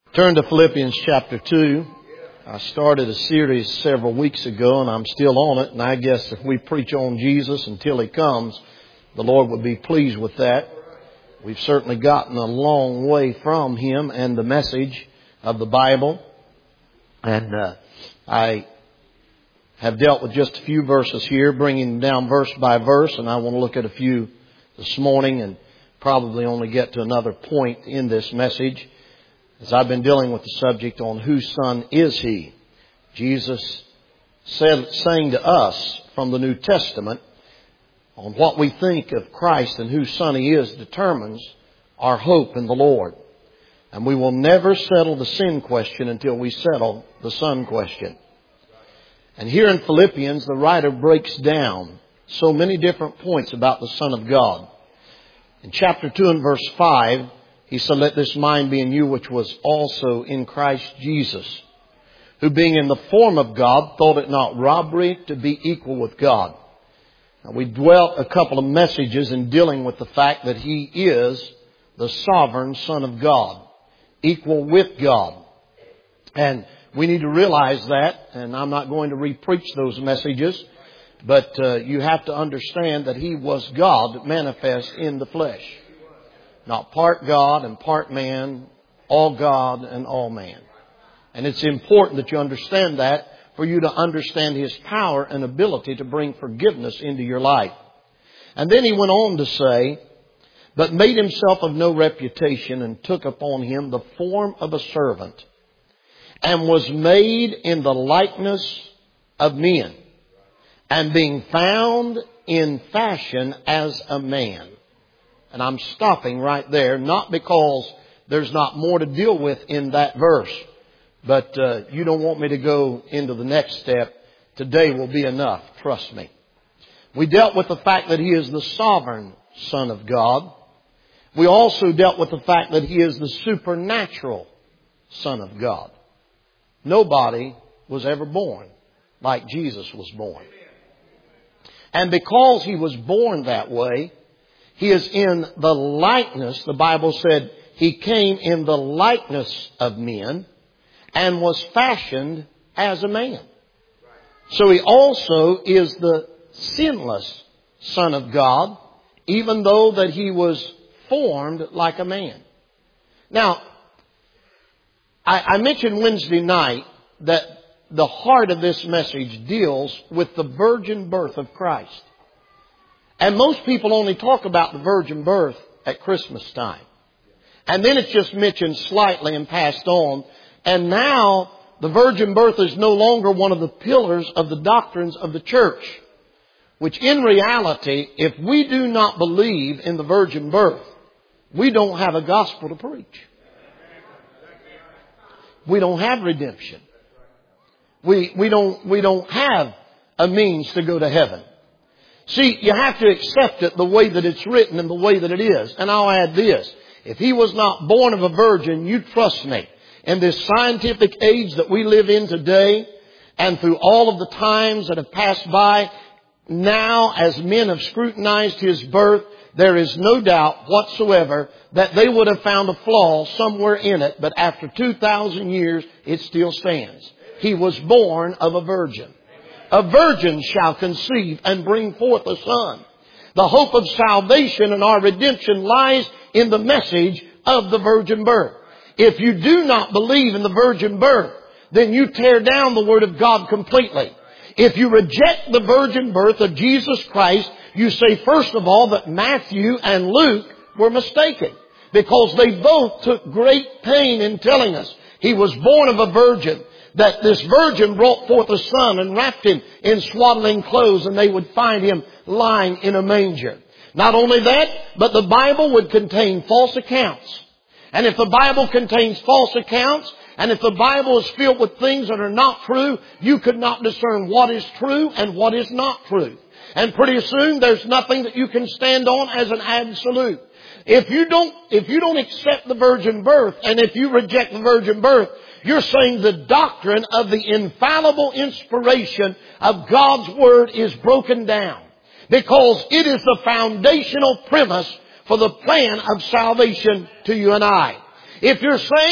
Turn to Philippians chapter 2. I started a series several weeks ago and I'm still on it. And I guess if we preach on Jesus until He comes, the Lord would be pleased with that. We've certainly gotten a long way from Him and the message of the Bible. And I have dealt with just a few verses here, bringing them down verse by verse. And I want to look at a few this morning and probably only get to another point in this message. As I've been dealing with the subject on whose son is He, Jesus saying to us from the New Testament on what we think of Christ and whose son He is determines our hope in the Lord. And we will never settle the sin question until we settle the son question. And here in Philippians, the writer breaks down so many different points about the Son of God. In chapter 2 and verse 5, he said, "Let this mind be in you which was also in Christ Jesus, who being in the form of God, thought it not robbery to be equal with God." Now, we dwelt a couple of messages in dealing with the fact that He is the sovereign Son of God, equal with God. And we need to realize that, and I'm not going to re-preach those messages, but you have to understand that He was God manifest in the flesh. Not part God and part man, all God and all man. And it's important that you understand that for you to understand His power and ability to bring forgiveness into your life. And then he went on to say, "But made Himself of no reputation and took upon Him the form of a servant and was made in the likeness of men. And being found in fashion as a man." And I'm stopping right there, not because there's not more to deal with in that verse, but you don't want me to go into the next step. Today will be enough, trust me. We dealt with the fact that He is the sovereign Son of God. We also dealt with the fact that He is the supernatural Son of God. Nobody was ever born like Jesus was born. And because He was born that way, He is in the likeness, the Bible said, He came in the likeness of men and was fashioned as a man. So He also is the sinless Son of God, even though that He was formed like a man. Now, I mentioned Wednesday night that the heart of this message deals with the virgin birth of Christ. And most people only talk about the virgin birth at Christmas time. And then it's just mentioned slightly and passed on. And now the virgin birth is no longer one of the pillars of the doctrines of the church. Which in reality, if we do not believe in the virgin birth, we don't have a gospel to preach. We don't have redemption. We don't have a means to go to heaven. See, you have to accept it the way that it's written and the way that it is. And I'll add this. If He was not born of a virgin, you trust me, in this scientific age that we live in today, and through all of the times that have passed by, now as men have scrutinized His birth, there is no doubt whatsoever that they would have found a flaw somewhere in it. But after 2,000 years, it still stands. He was born of a virgin. A virgin shall conceive and bring forth a son. The hope of salvation and our redemption lies in the message of the virgin birth. If you do not believe in the virgin birth, then you tear down the Word of God completely. If you reject the virgin birth of Jesus Christ, you say first of all that Matthew and Luke were mistaken, because they both took great pain in telling us He was born of a virgin, that this virgin brought forth a son and wrapped Him in swaddling clothes, and they would find Him lying in a manger. Not only that, but the Bible would contain false accounts. And if the Bible contains false accounts, and if the Bible is filled with things that are not true, you could not discern what is true and what is not true. And pretty soon there's nothing that you can stand on as an absolute. If you don't accept the virgin birth, and if you reject the virgin birth, you're saying the doctrine of the infallible inspiration of God's Word is broken down. Because it is the foundational premise for the plan of salvation to you and I. If you're saying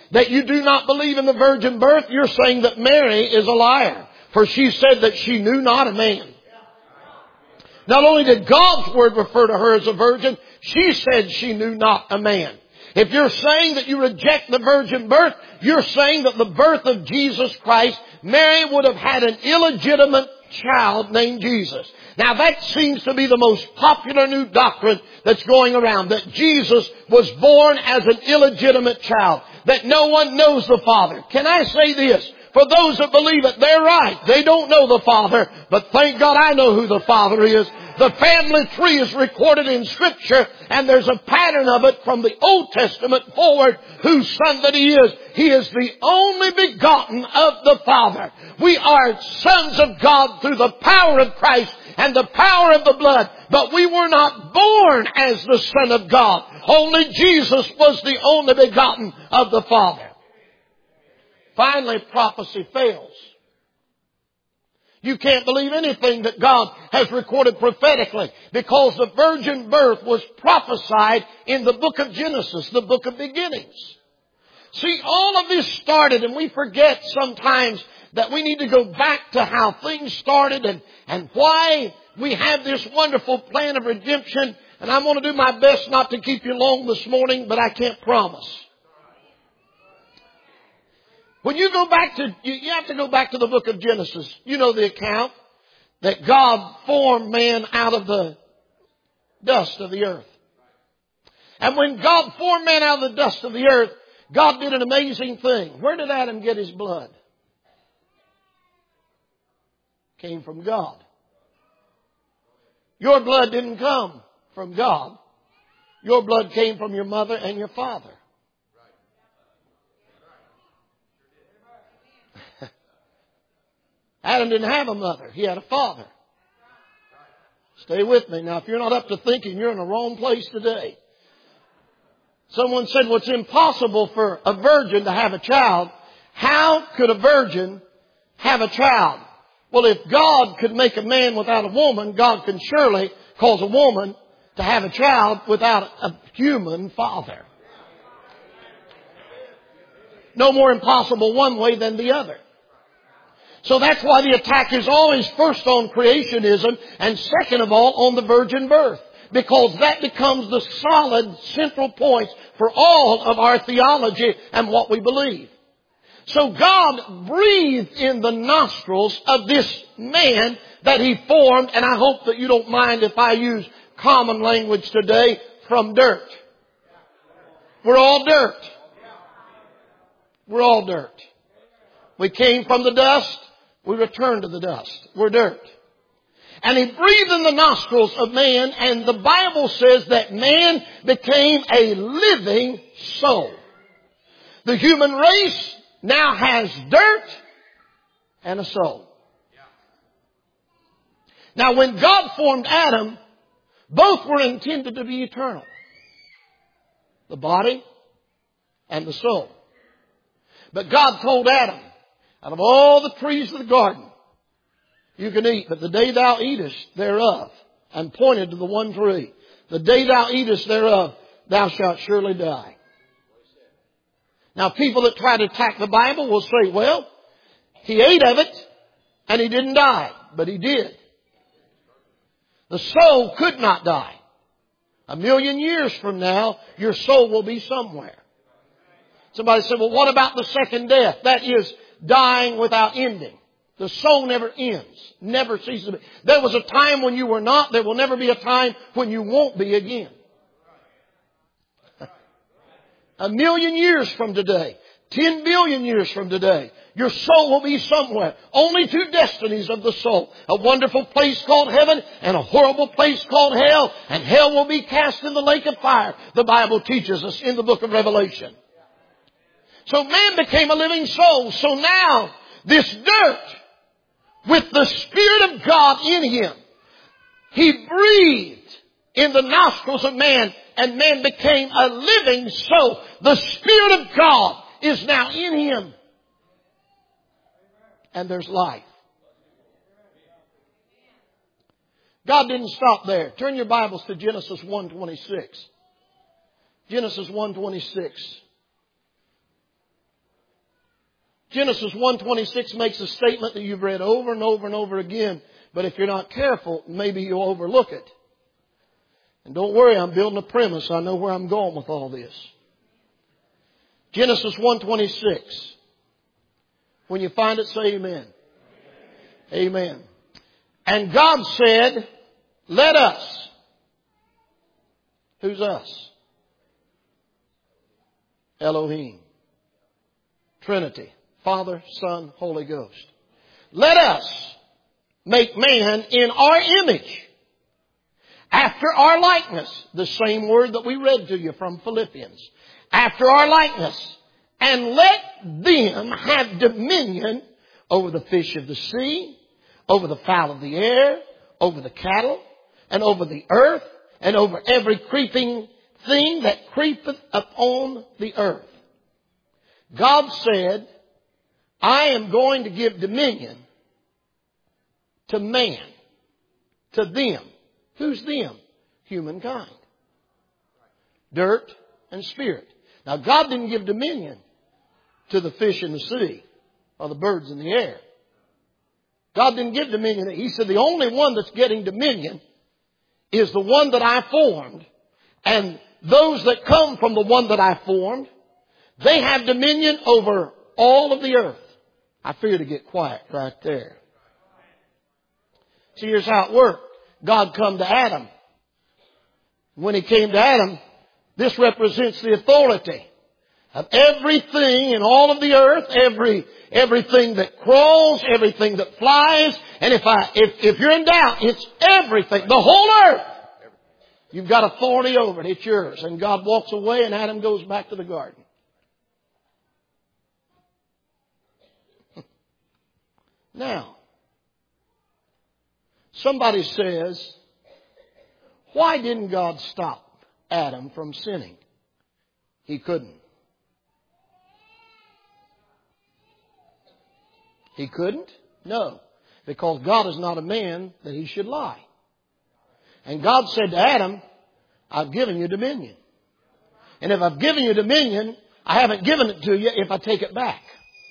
that you do not believe in the virgin birth, you're saying that Mary is a liar. For she said that she knew not a man. Not only did God's Word refer to her as a virgin, she said she knew not a man. If you're saying that you reject the virgin birth, you're saying that the birth of Jesus Christ, Mary would have had an illegitimate child named Jesus. Now that seems to be the most popular new doctrine that's going around, that Jesus was born as an illegitimate child, that no one knows the Father. Can I say this? For those that believe it, they're right. They don't know the Father, but thank God I know who the Father is. The family tree is recorded in Scripture, and there's a pattern of it from the Old Testament forward, whose son that He is. He is the only begotten of the Father. We are sons of God through the power of Christ and the power of the blood, but we were not born as the Son of God. Only Jesus was the only begotten of the Father. Finally, prophecy fails. You can't believe anything that God has recorded prophetically, because the virgin birth was prophesied in the book of Genesis, the book of beginnings. See, all of this started, and we forget sometimes that we need to go back to how things started and why we have this wonderful plan of redemption. And I'm going to do my best not to keep you long this morning, but I can't promise. When you go back to, you have to go back to the book of Genesis. You know the account that God formed man out of the dust of the earth. And when God formed man out of the dust of the earth, God did an amazing thing. Where did Adam get his blood? Came from God. Your blood didn't come from God. Your blood came from your mother and your father. Adam didn't have a mother. He had a father. Stay with me. Now, if you're not up to thinking, you're in the wrong place today. Someone said, well, it's impossible for a virgin to have a child. How could a virgin have a child? Well, if God could make a man without a woman, God can surely cause a woman to have a child without a human father. No more impossible one way than the other. So that's why the attack is always first on creationism and second of all on the virgin birth. Because that becomes the solid central point for all of our theology and what we believe. So God breathed in the nostrils of this man that He formed, and I hope that you don't mind if I use common language today, from dirt. We're all dirt. We're all dirt. We came from the dust. We return to the dust. We're dirt. And He breathed in the nostrils of man, and the Bible says that man became a living soul. The human race now has dirt and a soul. Now, when God formed Adam, both were intended to be eternal. The body and the soul. But God told Adam, out of all the trees of the garden, you can eat, but the day thou eatest thereof, and pointed to the one tree, the day thou eatest thereof, thou shalt surely die. Now, people that try to attack the Bible will say, well, he ate of it, and he didn't die, but he did. The soul could not die. 1,000,000 years from now, your soul will be somewhere. Somebody said, well, what about the second death? That is dying without ending. The soul never ends, never ceases to be. There was a time when you were not. There will never be a time when you won't be again. 1,000,000 years from today, 10 billion years from today, your soul will be somewhere. Only two destinies of the soul. A wonderful place called heaven and a horrible place called hell. And hell will be cast in the lake of fire, the Bible teaches us in the book of Revelation. So man became a living soul. So now, this dirt, with the Spirit of God in him, He breathed in the nostrils of man, and man became a living soul. The Spirit of God is now in him. And there's life. God didn't stop there. Turn your Bibles to Genesis 1:26. Genesis 1:26. Genesis 1:26 makes a statement that you've read over and over and over again. But if you're not careful, maybe you'll overlook it. And don't worry, I'm building a premise. I know where I'm going with all this. Genesis 1:26. When you find it, say amen. Amen. And God said, let us. Who's us? Elohim. Trinity. Father, Son, Holy Ghost. Let us make man in our image, after our likeness. The same word that we read to you from Philippians. After our likeness. And let them have dominion over the fish of the sea, over the fowl of the air, over the cattle, and over the earth, and over every creeping thing that creepeth upon the earth. God said, I am going to give dominion to man, to them. Who's them? Humankind. Dirt and spirit. Now God didn't give dominion to the fish in the sea or the birds in the air. God didn't give dominion. He said the only one that's getting dominion is the one that I formed. And those that come from the one that I formed, they have dominion over all of the earth. I fear to get quiet right there. See, here's how it worked. God come to Adam. When He came to Adam, this represents the authority of everything in all of the earth, everything that crawls, everything that flies. And if you're in doubt, it's everything, the whole earth. You've got authority over it. It's yours. And God walks away and Adam goes back to the garden. Now, somebody says, why didn't God stop Adam from sinning? He couldn't. He couldn't? No. Because God is not a man that He should lie. And God said to Adam, I've given you dominion. And if I've given you dominion, I haven't given it to you if I take it back.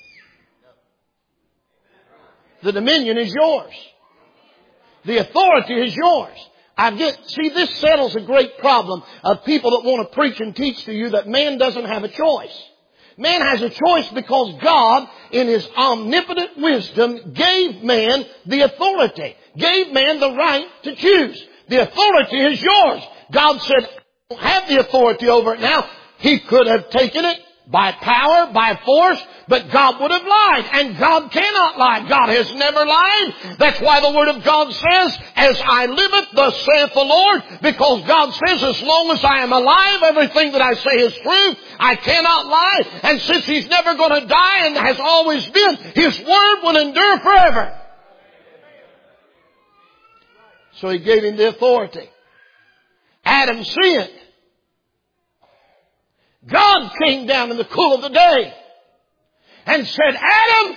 The dominion is yours. The authority is yours. See, this settles a great problem of people that want to preach and teach to you that man doesn't have a choice. Man has a choice because God, in His omnipotent wisdom, gave man the authority. Gave man the right to choose. The authority is yours. God said, I don't have the authority over it now. He could have taken it by power, by force, but God would have lied. And God cannot lie. God has never lied. That's why the Word of God says, as I liveth, thus saith the Lord. Because God says, as long as I am alive, everything that I say is true. I cannot lie. And since He's never going to die and has always been, His Word will endure forever. So He gave him the authority. Adam sinned. God came down in the cool of the day and said, Adam,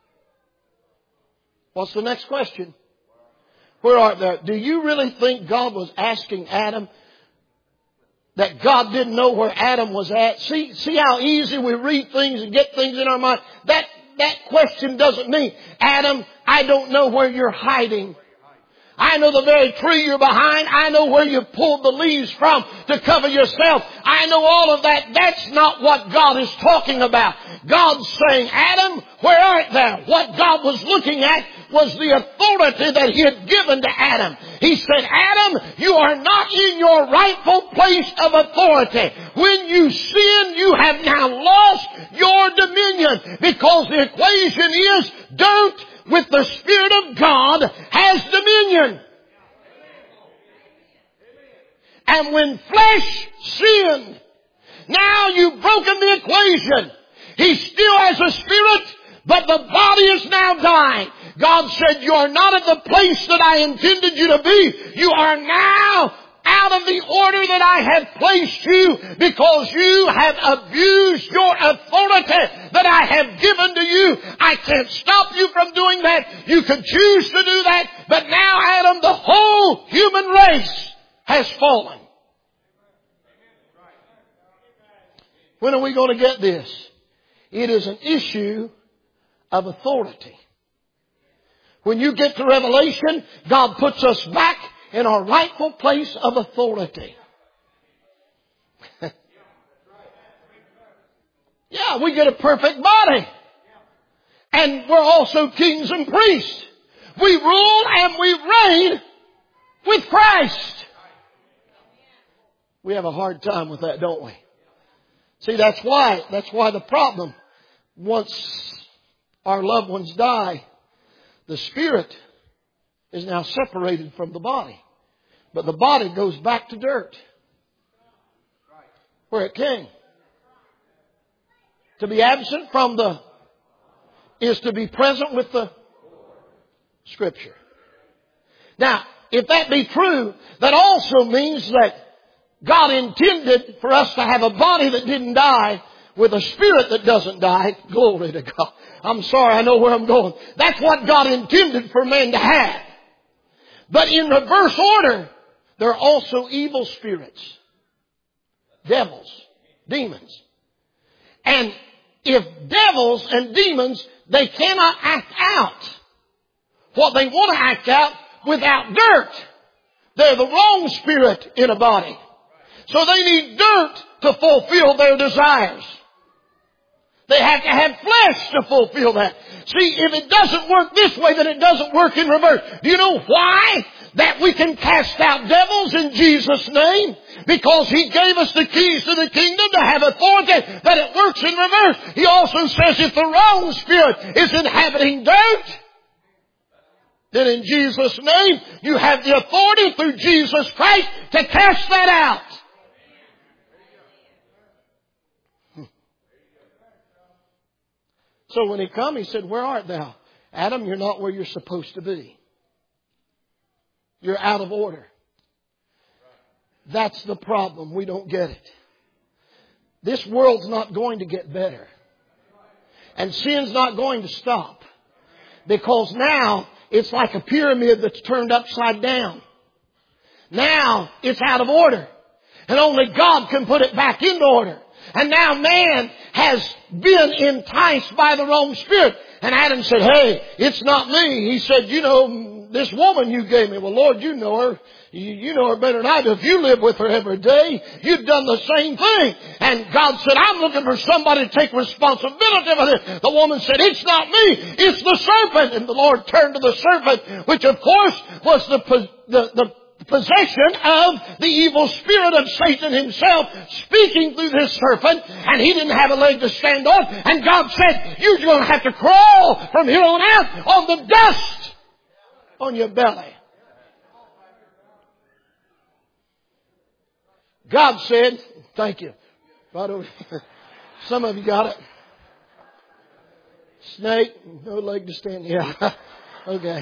what's the next question? Where art thou? Do you really think God was asking Adam that God didn't know where Adam was at? See how easy we read things and get things in our mind? That question doesn't mean, Adam, I don't know where you're hiding. I know the very tree you're behind. I know where you pulled the leaves from to cover yourself. I know all of that. That's not what God is talking about. God's saying, Adam, where art thou? What God was looking at was the authority that He had given to Adam. He said, Adam, you are not in your rightful place of authority. When you sin, you have now lost your dominion. Because the equation is dirt with the Spirit of God has dominion. And when flesh sinned, now you've broken the equation. He still has a spirit, but the body is now dying. God said, you are not at the place that I intended you to be. You are now out of the order that I have placed you because you have abused your authority that I have given to you. I can't stop you from doing that. You could choose to do that. But now, Adam, the whole human race has fallen. When are we going to get this? It is an issue of authority. When you get to Revelation, God puts us back in our rightful place of authority. Yeah, we get a perfect body. And we're also kings and priests. We rule and we reign with Christ. We have a hard time with that, don't we? See, that's why the problem, once our loved ones die, the spirit is now separated from the body. But the body goes back to dirt, where it came. To be absent from is to be present with the Scripture. Now, if that be true, that also means that God intended for us to have a body that didn't die with a spirit that doesn't die. Glory to God. I'm sorry, I know where I'm going. That's what God intended for man to have. But in reverse order, there are also evil spirits. Devils. Demons. And if devils and demons, they cannot act out what they want to act out without dirt. They're the wrong spirit in a body. So they need dirt to fulfill their desires. They have to have flesh to fulfill that. See, if it doesn't work this way, then it doesn't work in reverse. Do you know why? That we can cast out devils in Jesus' name? Because He gave us the keys to the kingdom to have authority, that it works in reverse. He also says if the wrong spirit is inhabiting dirt, then in Jesus' name, you have the authority through Jesus Christ to cast that out. So when He come, He said, "Where art thou? Adam, you're not where you're supposed to be. You're out of order." That's the problem. We don't get it. This world's not going to get better. And sin's not going to stop. Because now it's like a pyramid that's turned upside down. Now it's out of order. And only God can put it back into order. And now man has been enticed by the wrong spirit. And Adam said, "Hey, it's not me." He said, "You know, this woman you gave me." "Well, Lord, you know her. You know her better than I do. If you live with her every day, you've done the same thing." And God said, "I'm looking for somebody to take responsibility for this." The woman said, "It's not me. It's the serpent." And the Lord turned to the serpent, which of course was the possession of the evil spirit of Satan himself, speaking through this serpent, and he didn't have a leg to stand on. And God said, "You're going to have to crawl from here on out on the dust on your belly." God said, thank you. Right over. Some of you got it. Snake, no leg to stand. Yeah. Okay.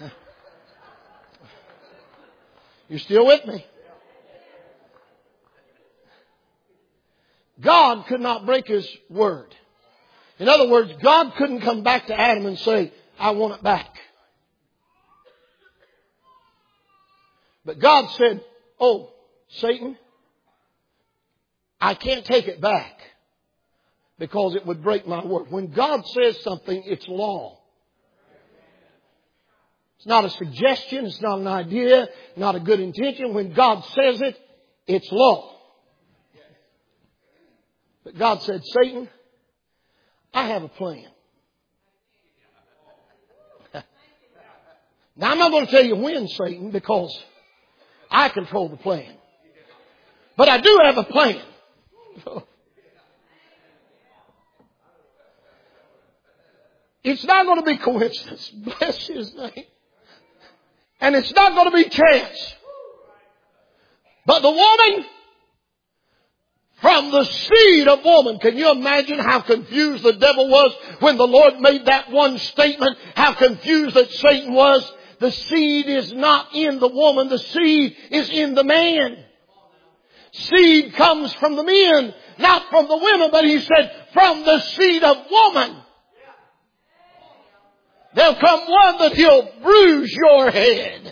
You're still with me? God could not break His word. In other words, God couldn't come back to Adam and say, "I want it back." But God said, "Oh, Satan, I can't take it back because it would break my word." When God says something, it's law. It's not a suggestion. It's not an idea. Not a good intention. When God says it, it's law. But God said, "Satan, I have a plan." Now, I'm not going to tell you when, Satan, because I control the plan. But I do have a plan. It's not going to be coincidence. Bless His name. And it's not going to be chance. But the woman, from the seed of woman, can you imagine how confused the devil was when the Lord made that one statement? How confused that Satan was. The seed is not in the woman. The seed is in the man. Seed comes from the men, not from the women. But He said, from the seed of woman, there'll come one that He'll bruise your head.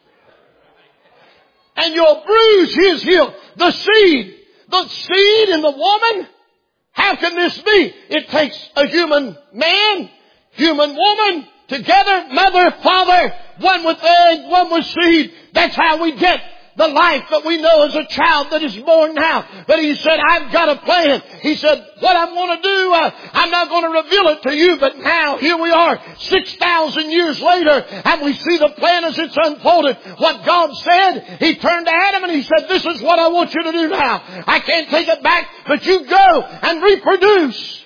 And you'll bruise his heel. The seed in the woman. How can this be? It takes a human man human woman, together, mother, father, one with egg, one with seed. That's how we get the life that we know as a child that is born now. But He said, I've got a plan. He said, what I'm going to do, I'm not going to reveal it to you, but now here we are 6,000 years later, and we see the plan as it's unfolded. What God said, He turned to Adam and He said, this is what I want you to do now. I can't take it back, but you go and reproduce.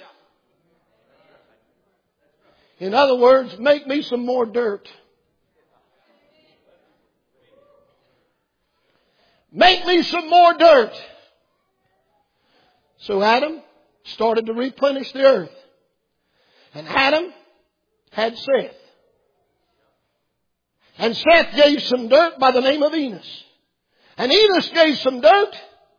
In other words, make me some more dirt. Make me some more dirt. So Adam started to replenish the earth. And Adam had Seth. And Seth gave some dirt by the name of Enos. And Enos gave some dirt,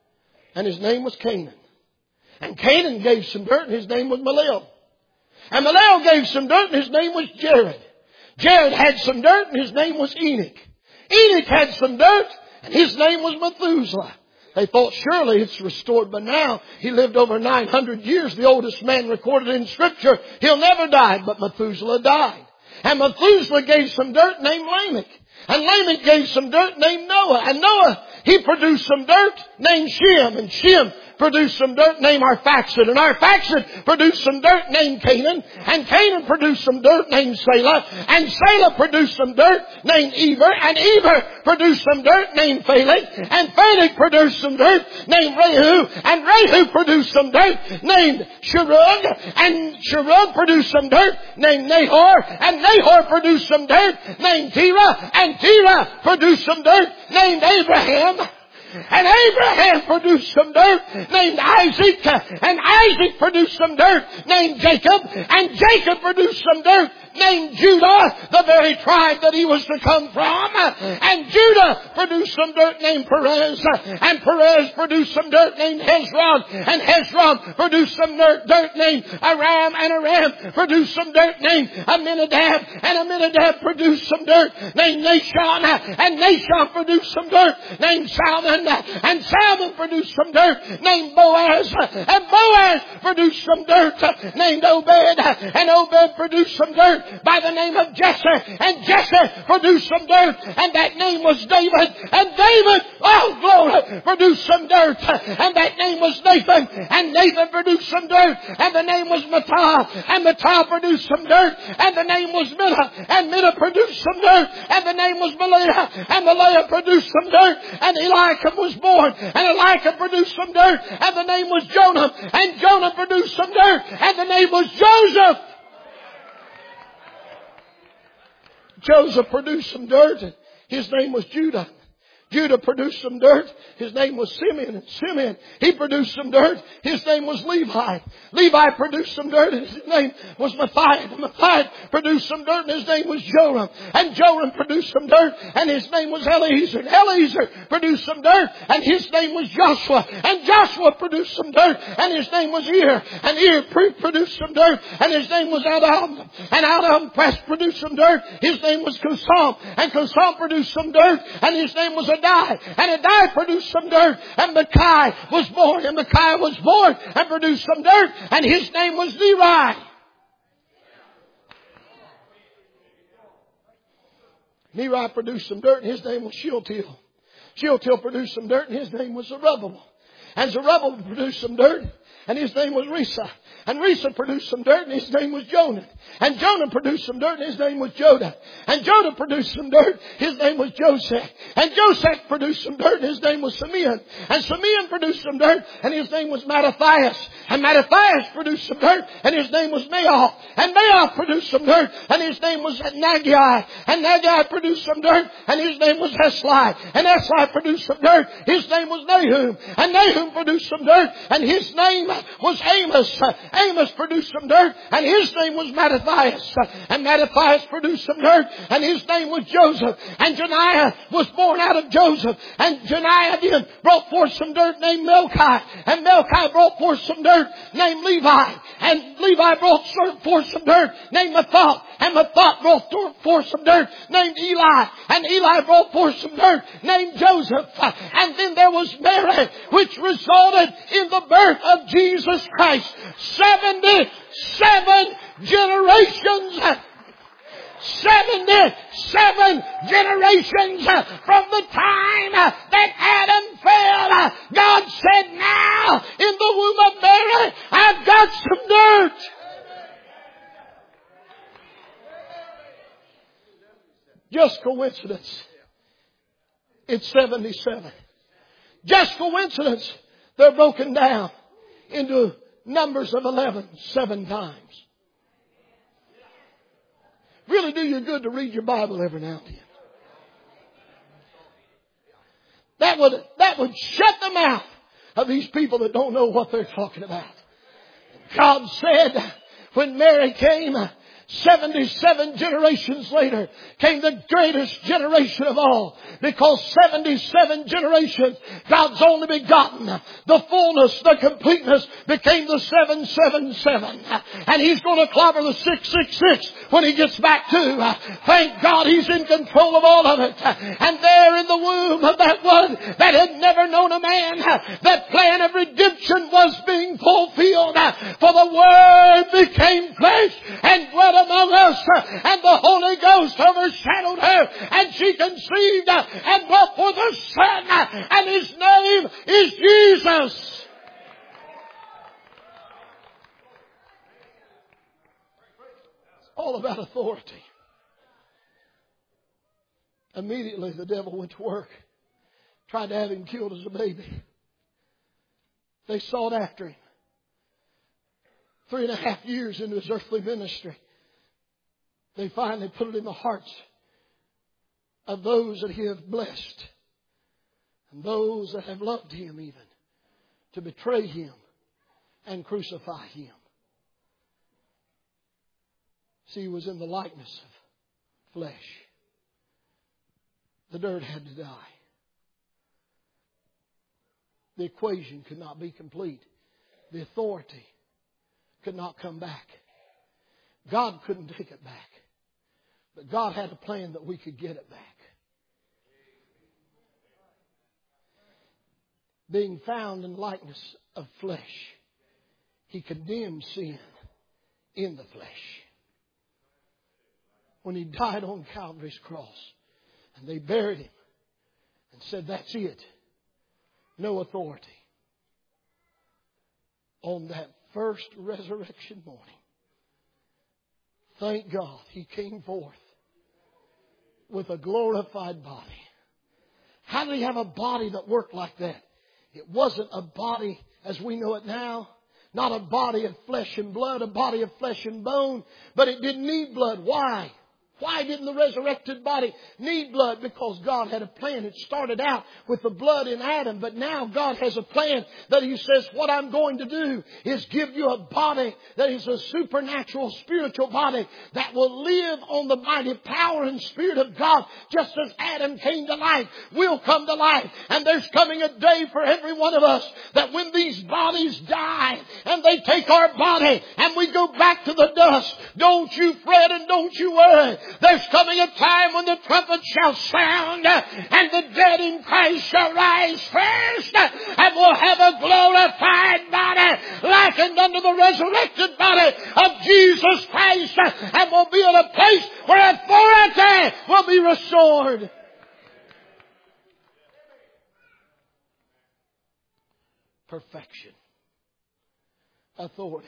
and his name was Canaan. And Canaan gave some dirt, and his name was Malel. And Malel gave some dirt, and his name was Jared. Jared had some dirt, and his name was Enoch. Enoch had some dirt, and his name was Methuselah. They thought surely it's restored, but now he lived over 900 years, the oldest man recorded in Scripture. He'll never die, but Methuselah died. And Methuselah gave some dirt named Lamech. And Lamech gave some dirt named Noah. And Noah, he produced some dirt named Shem. And Shem produced some dirt named Arphaxad. And Arphaxad produced some dirt named Canaan. And Canaan produced some dirt named Selah. And Selah produced some dirt named Eber. And Eber produced some dirt named Phaleg. And Phaleg produced some dirt named Rehu. And Rehu produced some dirt named Sherug. And Sherug produced some dirt named Nahor. And Nahor produced some dirt named Terah. And Terah produced some dirt named Abraham. And Abraham produced some dirt named Isaac. And Isaac produced some dirt named Jacob. And Jacob produced some dirt named Judah, the very tribe that he was to come from. And Judah produced some dirt named Perez. And Perez produced some dirt named Hezron. And Hezron produced some dirt named Aram. And Aram produced some dirt named Amminadab. And Amminadab produced some dirt named Nashon. And Nashon produced some dirt named Salmon. And Salmon produced some dirt named Boaz. And Boaz produced some dirt named Obed. And Obed produced some dirt by the name of Jesse. And Jesse produced some dirt, and that name was David. And David, oh glory, produced some dirt, and that name was Nathan. And Nathan produced some dirt, and the name was Mattah. And Mattah produced some dirt, and the name was Minna. And Minna produced some dirt, and the name was Maleah. And Maleah produced some dirt, and Eliakim was born. And Eliakim produced some dirt, and the name was Jonah. And Jonah produced some dirt, and the name was Joseph. Joseph produced some dirt, and his name was Judah. Judah produced some dirt. His name was Simeon. And Simeon, he produced some dirt. His name was Levi. Levi produced some dirt, and his name was Matthias. And Matthias produced some dirt, and his name was Joram. And Joram produced some dirt, and his name was Eliezer. And Eliezer produced some dirt, and his name was Joshua. And Joshua produced some dirt, and his name was Ir. And Ir produced some dirt, and his name was Adam. And Adam produced some dirt. His name was Kusam. And Kusam produced some dirt, and his name was Adai. And Adai produced some dirt, and Micaiah was born. And Micaiah was born and produced some dirt, and his name was Neri. Neri produced some dirt, and his name was Shealtiel. Shealtiel produced some dirt, and his name was Zerubbabel. And Zerubbabel produced some dirt, and his name was Risa. And Risa produced some dirt, and his name was Jonah. And Jonah produced some dirt, and his name was Jodah. And Jodah produced some dirt, his name was Joseph. And Joseph produced some dirt, and his name was Simeon. And Simeon produced some dirt, and his name was Mattathias. And Mattathias produced some dirt, and his name was Maal. And Maal produced some dirt, and his name was Nagai. And Nagai produced some dirt, and his name was Esli. And Esli produced some dirt, his name was Nahum. And Nahum produced some dirt, and his name was Amos. Amos produced some dirt, and his name was Mattathias. And Mattathias produced some dirt, and his name was Joseph. And Janiah was born out of Joseph. And Janiah then brought forth some dirt named Melchi. And Melchi brought forth some dirt named Levi. And Levi brought forth some dirt named Mathat. And Mathat brought forth some dirt named Eli. And Eli brought forth some dirt named Joseph. And then there was Mary, which resulted in the birth of Jesus Christ. 77 generations 7 generations from the time that Adam fell, God said, now in the womb of Mary, I've got some dirt. Just coincidence. It's 77. Just coincidence. They're broken down into numbers of 11, 7 times. Really do you good to read your Bible every now and then. That would shut the mouth of these people that don't know what they're talking about. God said when Mary came, 77 generations later came the greatest generation of all. Because 77 generations, God's only begotten, the fullness, the completeness became the 777. And He's going to clobber the 666 when He gets back to. Thank God He's in control of all of it. And there in the womb of that one that had never known a man, that plan of redemption was being fulfilled. For the Word became flesh and dwelt among us, and the Holy Ghost overshadowed her, and she conceived and brought forth a son, and His name is Jesus. It's all about authority. Immediately the devil went to work, tried to have Him killed as a baby. They sought after Him. 3.5 years into His earthly ministry, they finally put it in the hearts of those that He has blessed and those that have loved Him even to betray Him and crucify Him. See, He was in the likeness of flesh. The dirt had to die. The equation could not be complete. The authority could not come back. God couldn't take it back. But God had a plan that we could get it back. Being found in likeness of flesh, He condemned sin in the flesh. When He died on Calvary's cross, and they buried Him and said, that's it. No authority. On that first resurrection morning, thank God He came forth with a glorified body. How did He have a body that worked like that? It wasn't a body as we know it now. Not a body of flesh and blood, a body of flesh and bone. But it didn't need blood. Why? Why didn't the resurrected body need blood? Because God had a plan. It started out with the blood in Adam, but now God has a plan that He says, what I'm going to do is give you a body that is a supernatural, spiritual body that will live on the mighty power and Spirit of God. Just as Adam came to life, we'll come to life. And there's coming a day for every one of us that when these bodies die and they take our body and we go back to the dust, don't you fret and don't you worry. There's coming a time when the trumpet shall sound and the dead in Christ shall rise first, and we'll have a glorified body likened unto the resurrected body of Jesus Christ, and we'll be in a place where authority will be restored. Perfection. Authority.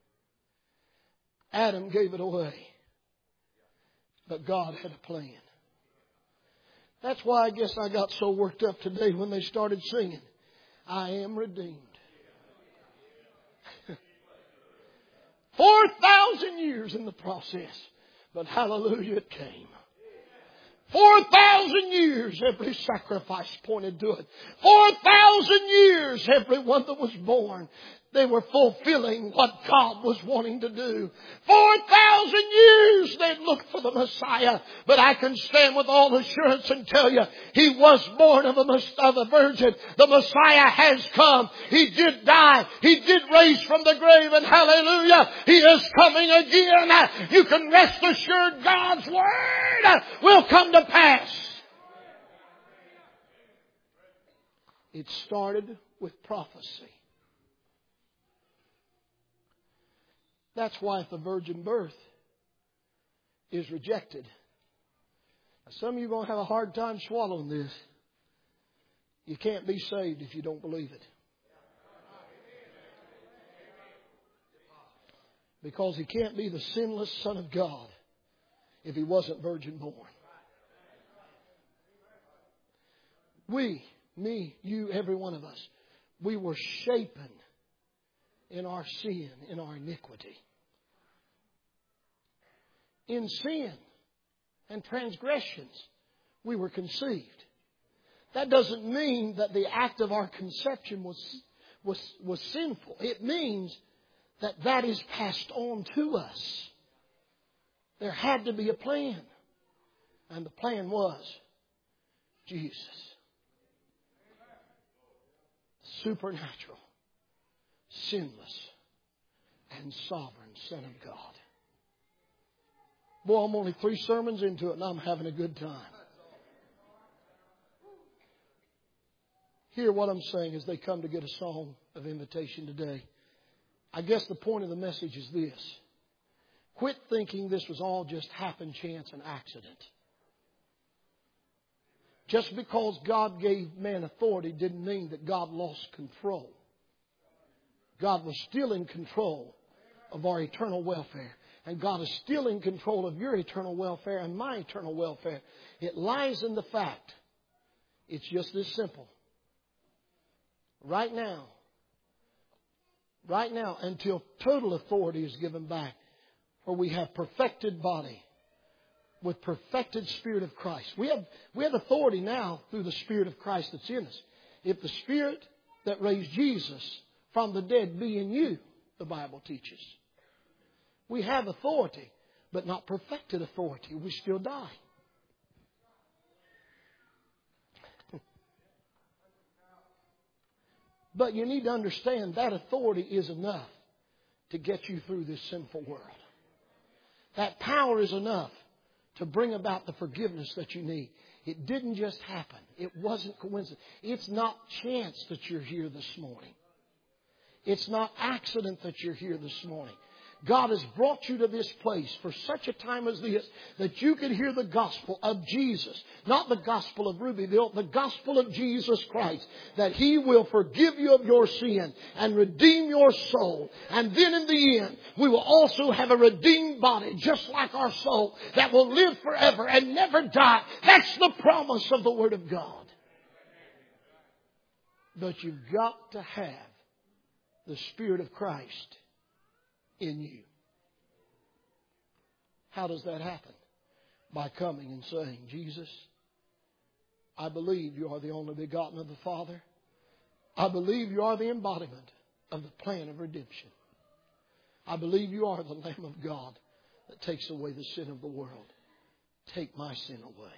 Adam gave it away. But God had a plan. That's why I guess I got so worked up today when they started singing, I am redeemed. 4,000 years in the process. But hallelujah, it came. 4,000 years every sacrifice pointed to it. 4,000 years everyone that was born. They were fulfilling what God was wanting to do. 4,000 years they'd looked for the Messiah. But I can stand with all assurance and tell you, He was born of a virgin. The Messiah has come. He did die. He did raise from the grave. And hallelujah, He is coming again. You can rest assured God's Word will come to pass. It started with prophecy. That's why if the virgin birth is rejected, Some of you are going to have a hard time swallowing this. You can't be saved if you don't believe it. Because He can't be the sinless Son of God if He wasn't virgin born. We, me, you, every one of us, we were shapen in our sin, in our iniquity. In sin and transgressions, we were conceived. That doesn't mean that the act of our conception was sinful. It means that is passed on to us. There had to be a plan. And the plan was Jesus. Supernatural, sinless, and sovereign Son of God. Boy, I'm only 3 sermons into it and I'm having a good time. Hear what I'm saying as they come to get a song of invitation today. I guess the point of the message is this. Quit thinking this was all just happen, chance, and accident. Just because God gave man authority didn't mean that God lost control. God was still in control of our eternal welfare. And God is still in control of your eternal welfare and my eternal welfare. It lies in the fact, it's just this simple. Right now, until total authority is given back, where we have perfected body with perfected Spirit of Christ. We have authority now through the Spirit of Christ that's in us. If the Spirit that raised Jesus from the dead be in you, the Bible teaches. We have authority, but not perfected authority. We still die. But you need to understand that authority is enough to get you through this sinful world. That power is enough to bring about the forgiveness that you need. It didn't just happen. It wasn't coincidence. It's not chance that you're here this morning. It's not accident that you're here this morning. God has brought you to this place for such a time as this that you can hear the gospel of Jesus. Not the gospel of Rubyville, the gospel of Jesus Christ. That He will forgive you of your sin and redeem your soul. And then in the end, we will also have a redeemed body just like our soul that will live forever and never die. That's the promise of the Word of God. But you've got to have the Spirit of Christ in you. How does that happen? By coming and saying, Jesus, I believe you are the only begotten of the Father. I believe you are the embodiment of the plan of redemption. I believe you are the Lamb of God that takes away the sin of the world. Take my sin away.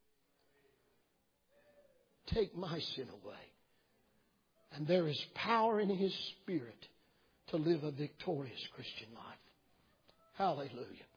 Take my sin away. And there is power in His Spirit to live a victorious Christian life. Hallelujah.